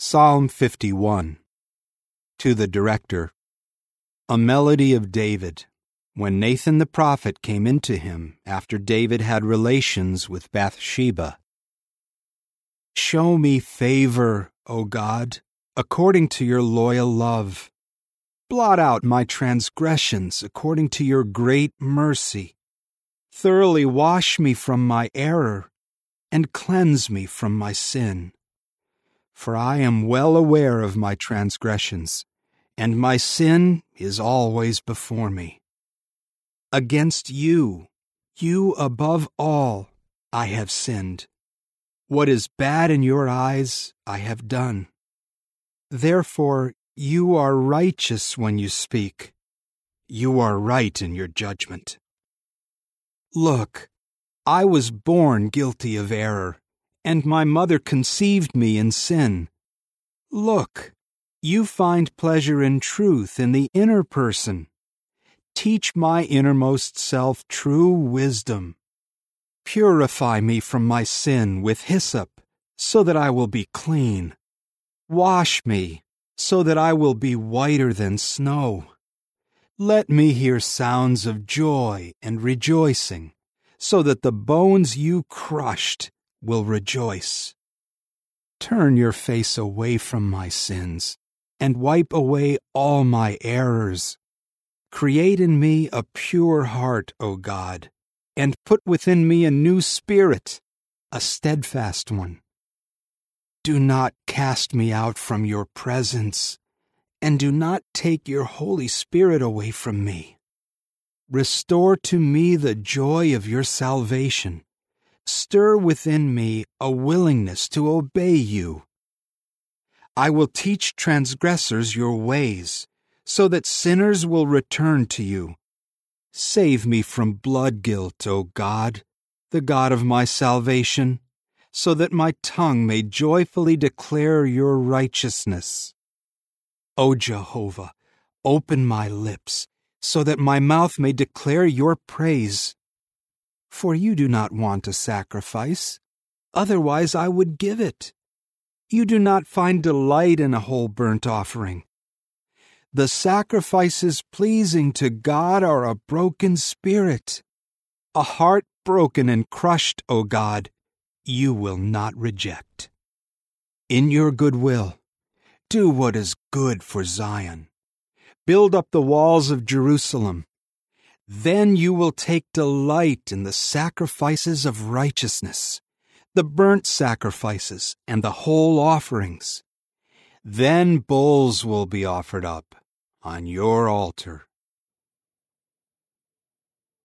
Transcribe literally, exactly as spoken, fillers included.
Psalm fifty-one. To the Director. A melody of David, when Nathan the prophet came into him after David had relations with Bathsheba. Show me favor, O God, according to your loyal love. Blot out my transgressions according to your great mercy. Thoroughly wash me from my error and cleanse me from my sin. For I am well aware of my transgressions, and my sin is always before me. Against you, you above all, I have sinned. What is bad in your eyes, I have done. Therefore, you are righteous when you speak. You are right in your judgment. Look, I was born guilty of error, and my mother conceived me in sin. Look, you find pleasure in truth in the inner person. Teach my innermost self true wisdom. Purify me from my sin with hyssop, so that I will be clean. Wash me, so that I will be whiter than snow. Let me hear sounds of joy and rejoicing, so that the bones you crushed will rejoice. Turn your face away from my sins, and wipe away all my errors. Create in me a pure heart, O God, and put within me a new spirit, a steadfast one. Do not cast me out from your presence, and do not take your Holy Spirit away from me. Restore to me the joy of your salvation. Stir within me a willingness to obey you. I will teach transgressors your ways, so that sinners will return to you. Save me from blood guilt, O God, the God of my salvation, so that my tongue may joyfully declare your righteousness. O Jehovah, open my lips, so that my mouth may declare your praise. For you do not want a sacrifice, otherwise I would give it. You do not find delight in a whole burnt offering. The sacrifices pleasing to God are a broken spirit. A heart broken and crushed, O God, you will not reject. In your goodwill, do what is good for Zion. Build up the walls of Jerusalem. Then you will take delight in the sacrifices of righteousness, the burnt sacrifices and the whole offerings. Then bulls will be offered up on your altar.